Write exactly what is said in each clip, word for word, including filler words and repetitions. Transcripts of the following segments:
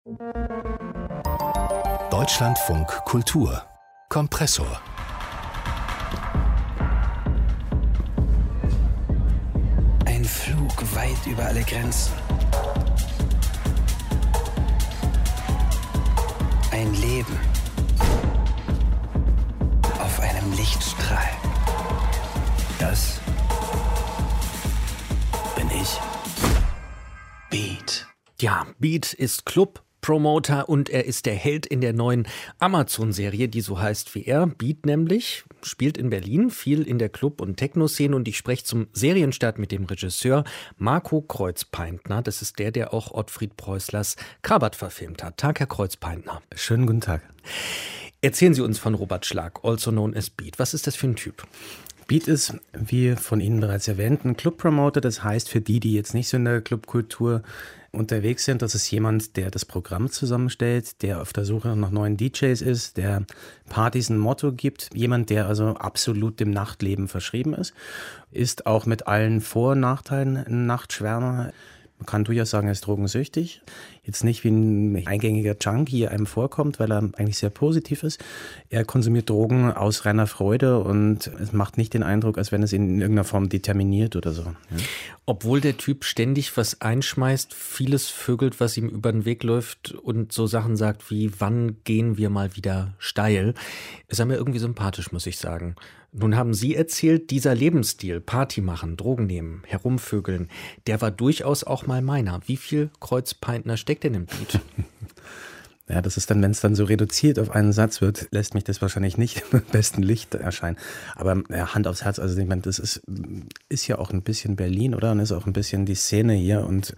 Deutschlandfunk Kultur Kompressor. Ein Flug weit über alle Grenzen. Ein Leben auf einem Lichtstrahl. Das bin ich. Beat. Ja, Beat ist Club Promoter und er ist der Held in der neuen Amazon-Serie, die so heißt wie er. Beat nämlich, spielt in Berlin, viel in der Club- und Techno-Szene und ich spreche zum Serienstart mit dem Regisseur Marco Kreuzpaintner. Das ist der, der auch Ottfried Preußlers Krabat verfilmt hat. Tag, Herr Kreuzpaintner. Schönen guten Tag. Erzählen Sie uns von Robert Schlag, also known as Beat. Was ist das für ein Typ? Beat ist, wie von Ihnen bereits erwähnt, ein Club-Promoter. Das heißt, für die, die jetzt nicht so in der Clubkultur unterwegs sind, das ist jemand, der das Programm zusammenstellt, der auf der Suche nach neuen D Js ist, der Partys ein Motto gibt. Jemand, der also absolut dem Nachtleben verschrieben ist, ist auch mit allen Vor- und Nachteilen ein Nachtschwärmer. Man kann durchaus sagen, er ist drogensüchtig. Jetzt nicht wie ein eingängiger Junkie einem vorkommt, weil er eigentlich sehr positiv ist. Er konsumiert Drogen aus reiner Freude und es macht nicht den Eindruck, als wenn es ihn in irgendeiner Form determiniert oder so. Ja. Obwohl der Typ ständig was einschmeißt, vieles vögelt, was ihm über den Weg läuft und so Sachen sagt wie, wann gehen wir mal wieder steil? Ist er mir irgendwie sympathisch, muss ich sagen. Nun haben Sie erzählt, dieser Lebensstil, Party machen, Drogen nehmen, herumvögeln, der war durchaus auch mal meiner. Wie viel Kreuzpaintner steckt denn im Beat? Ja, das ist dann, wenn es dann so reduziert auf einen Satz wird, lässt mich das wahrscheinlich nicht im besten Licht erscheinen. Aber ja, Hand aufs Herz, also ich meine, das ist, ist ja auch ein bisschen Berlin, oder? Und ist auch ein bisschen die Szene hier und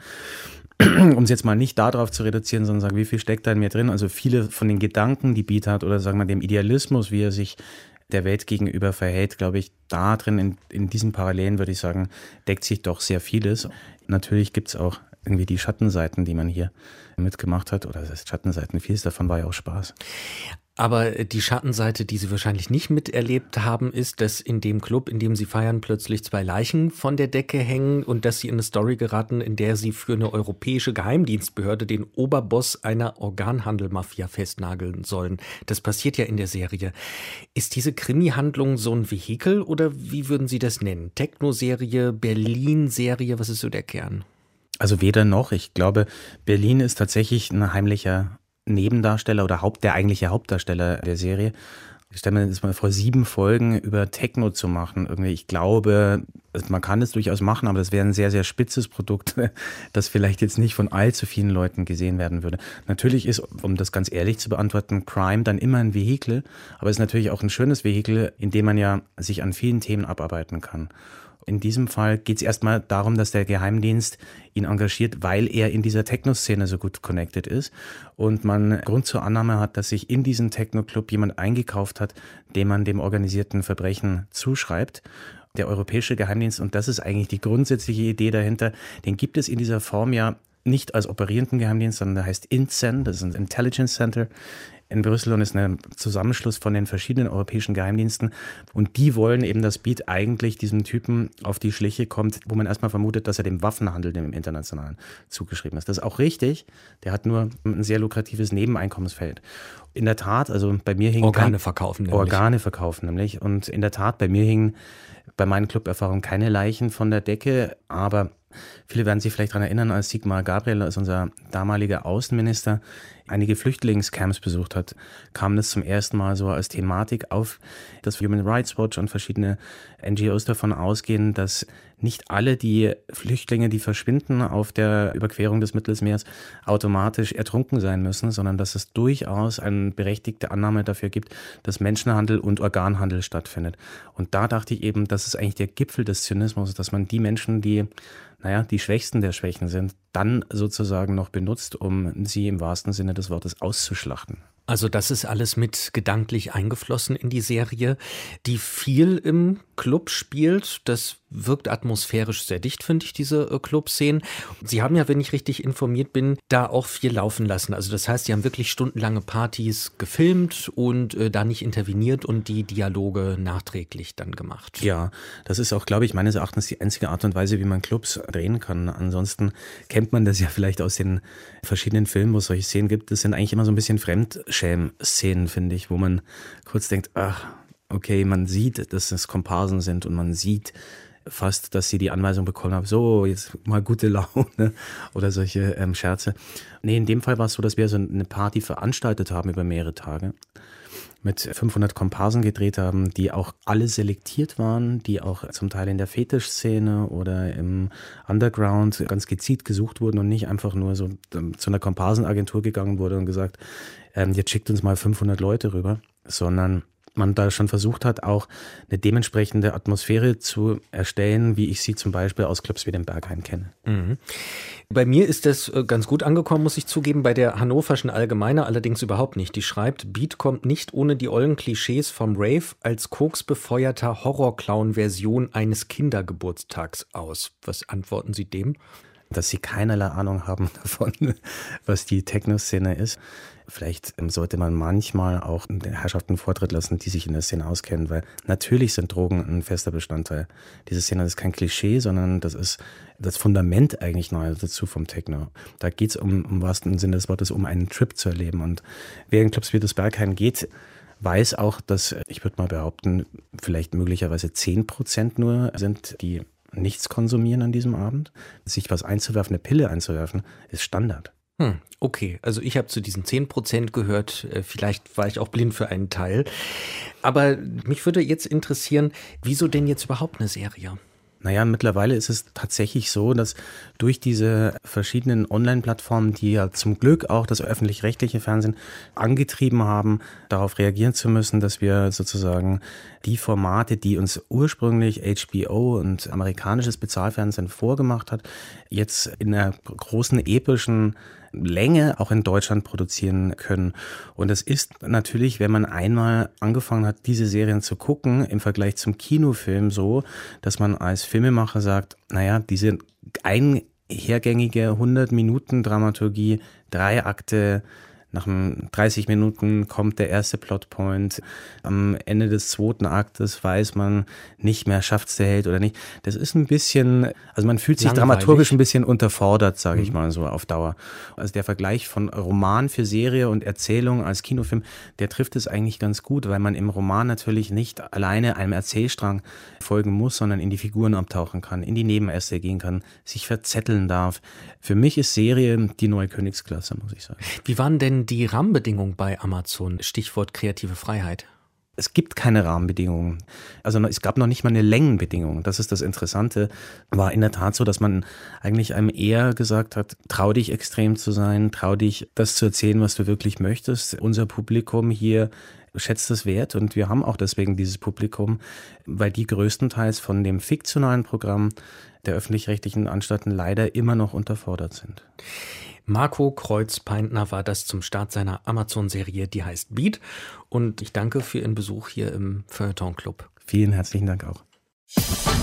um es jetzt mal nicht darauf zu reduzieren, sondern sagen, wie viel steckt da in mir drin? Also viele von den Gedanken, die Beat hat oder sagen wir dem Idealismus, wie er sich der Welt gegenüber verhält, glaube ich, da drin, in, in diesen Parallelen, würde ich sagen, deckt sich doch sehr vieles. Natürlich gibt es auch irgendwie die Schattenseiten, die man hier mitgemacht hat. Oder das heißt Schattenseiten, vieles davon war ja auch Spaß. Aber die Schattenseite, die Sie wahrscheinlich nicht miterlebt haben, ist, dass in dem Club, in dem Sie feiern, plötzlich zwei Leichen von der Decke hängen und dass Sie in eine Story geraten, in der Sie für eine europäische Geheimdienstbehörde den Oberboss einer Organhandel-Mafia festnageln sollen. Das passiert ja in der Serie. Ist diese Krimi-Handlung so ein Vehikel oder wie würden Sie das nennen? Techno-Serie, Berlin-Serie, was ist so der Kern? Also weder noch. Ich glaube, Berlin ist tatsächlich ein heimlicher Nebendarsteller oder Haupt, der eigentliche Hauptdarsteller der Serie. Ich stelle mir das mal vor, sieben Folgen über Techno zu machen. Irgendwie, ich glaube, man kann es durchaus machen, aber das wäre ein sehr, sehr spitzes Produkt, das vielleicht jetzt nicht von allzu vielen Leuten gesehen werden würde. Natürlich ist, um das ganz ehrlich zu beantworten, Crime dann immer ein Vehikel, aber es ist natürlich auch ein schönes Vehikel, in dem man ja sich an vielen Themen abarbeiten kann. In diesem Fall geht es erstmal darum, dass der Geheimdienst ihn engagiert, weil er in dieser Techno-Szene so gut connected ist und man Grund zur Annahme hat, dass sich in diesen Techno-Club jemand eingekauft hat, dem man dem organisierten Verbrechen zuschreibt. Der europäische Geheimdienst, und das ist eigentlich die grundsätzliche Idee dahinter, den gibt es in dieser Form ja nicht als operierenden Geheimdienst, sondern der heißt INTCEN, das ist ein Intelligence Center in Brüssel und ist ein Zusammenschluss von den verschiedenen europäischen Geheimdiensten und die wollen eben, dass Beat eigentlich diesem Typen auf die Schliche kommt, wo man erstmal vermutet, dass er dem Waffenhandel, dem Internationalen, zugeschrieben ist. Das ist auch richtig, der hat nur ein sehr lukratives Nebeneinkommensfeld. In der Tat, also bei mir hingen... Organe verkaufen nämlich. Organe verkaufen nämlich und in der Tat, bei mir hingen bei meinen Club-Erfahrungen keine Leichen von der Decke, aber viele werden sich vielleicht daran erinnern, als Sigmar Gabriel, als unser damaliger Außenminister, einige Flüchtlingscamps besucht hat, kam das zum ersten Mal so als Thematik auf, dass Human Rights Watch und verschiedene N G Os davon ausgehen, dass nicht alle die Flüchtlinge, die verschwinden auf der Überquerung des Mittelmeers, automatisch ertrunken sein müssen, sondern dass es durchaus eine berechtigte Annahme dafür gibt, dass Menschenhandel und Organhandel stattfindet. Und da dachte ich eben, das ist eigentlich der Gipfel des Zynismus, dass man die Menschen, die naja, die Schwächsten der Schwächen sind, dann sozusagen noch benutzt, um sie im wahrsten Sinne des Wortes auszuschlachten. Also das ist alles mit gedanklich eingeflossen in die Serie, die viel im Club spielt. Das wirkt atmosphärisch sehr dicht, finde ich, diese äh, Clubszenen. Sie haben ja, wenn ich richtig informiert bin, da auch viel laufen lassen. Also das heißt, Sie haben wirklich stundenlange Partys gefilmt und äh, da nicht interveniert und die Dialoge nachträglich dann gemacht. Ja, das ist auch, glaube ich, meines Erachtens die einzige Art und Weise, wie man Clubs drehen kann. Ansonsten kennt man das ja vielleicht aus den verschiedenen Filmen, wo es solche Szenen gibt. Das sind eigentlich immer so ein bisschen Fremdschäm-Szenen, finde ich, wo man kurz denkt, ach, okay, man sieht, dass es Komparsen sind und man sieht fast, dass sie die Anweisung bekommen haben, so, jetzt mal gute Laune oder solche ähm, Scherze. Nee, in dem Fall war es so, dass wir so eine Party veranstaltet haben über mehrere Tage, mit fünfhundert Komparsen gedreht haben, die auch alle selektiert waren, die auch zum Teil in der Fetischszene oder im Underground ganz gezielt gesucht wurden und nicht einfach nur so zu einer Komparsenagentur gegangen wurde und gesagt, ähm, jetzt schickt uns mal fünfhundert Leute rüber, sondern man da schon versucht hat, auch eine dementsprechende Atmosphäre zu erstellen, wie ich sie zum Beispiel aus Clubs wie dem Berghain kenne. Mhm. Bei mir ist das ganz gut angekommen, muss ich zugeben, bei der Hannoverschen Allgemeine allerdings überhaupt nicht. Die schreibt, Beat kommt nicht ohne die ollen Klischees vom Rave als koksbefeuerter Horrorclown-Version eines Kindergeburtstags aus. Was antworten Sie dem? Dass sie keinerlei Ahnung haben davon, was die Techno-Szene ist. Vielleicht sollte man manchmal auch den Herrschaften Vortritt lassen, die sich in der Szene auskennen, weil natürlich sind Drogen ein fester Bestandteil. Diese Szene ist kein Klischee, sondern das ist das Fundament eigentlich neu dazu vom Techno. Da geht es um, im wahrsten Sinne des Wortes, um einen Trip zu erleben. Und wer in Clubs wie das Berghain geht, weiß auch, dass, ich würde mal behaupten, vielleicht möglicherweise zehn Prozent nur sind, die nichts konsumieren an diesem Abend. Sich was einzuwerfen, eine Pille einzuwerfen, ist Standard. Hm, okay, also ich habe zu diesen zehn Prozent gehört, vielleicht war ich auch blind für einen Teil. Aber mich würde jetzt interessieren, wieso denn jetzt überhaupt eine Serie? Naja, mittlerweile ist es tatsächlich so, dass durch diese verschiedenen Online-Plattformen, die ja zum Glück auch das öffentlich-rechtliche Fernsehen angetrieben haben, darauf reagieren zu müssen, dass wir sozusagen die Formate, die uns ursprünglich H B O und amerikanisches Bezahlfernsehen vorgemacht hat, jetzt in einer großen epischen Länge auch in Deutschland produzieren können. Und es ist natürlich, wenn man einmal angefangen hat, diese Serien zu gucken, im Vergleich zum Kinofilm so, dass man als Filmemacher sagt, naja, diese einhergängige hundert Minuten Dramaturgie, drei Akte, nach dreißig Minuten kommt der erste Plotpoint. Am Ende des zweiten Aktes weiß man nicht mehr, schafft es der Held oder nicht. Das ist ein bisschen, also man fühlt sich langweilig. Dramaturgisch ein bisschen unterfordert, sage ich mal so auf Dauer. Also der Vergleich von Roman für Serie und Erzählung als Kinofilm, der trifft es eigentlich ganz gut, weil man im Roman natürlich nicht alleine einem Erzählstrang folgen muss, sondern in die Figuren abtauchen kann, in die Nebenäste gehen kann, sich verzetteln darf. Für mich ist Serie die neue Königsklasse, muss ich sagen. Wie waren denn die Rahmenbedingungen bei Amazon? Stichwort kreative Freiheit. Es gibt keine Rahmenbedingungen. Also es gab noch nicht mal eine Längenbedingung. Das ist das Interessante. War in der Tat so, dass man eigentlich einem eher gesagt hat, trau dich extrem zu sein, trau dich das zu erzählen, was du wirklich möchtest. Unser Publikum hier schätzt es wert und wir haben auch deswegen dieses Publikum, weil die größtenteils von dem fiktionalen Programm der öffentlich-rechtlichen Anstalten leider immer noch unterfordert sind. Marco Kreuz-Peintner war das zum Start seiner Amazon-Serie, die heißt Beat. Und ich danke für Ihren Besuch hier im Feuilleton Club. Vielen herzlichen Dank auch.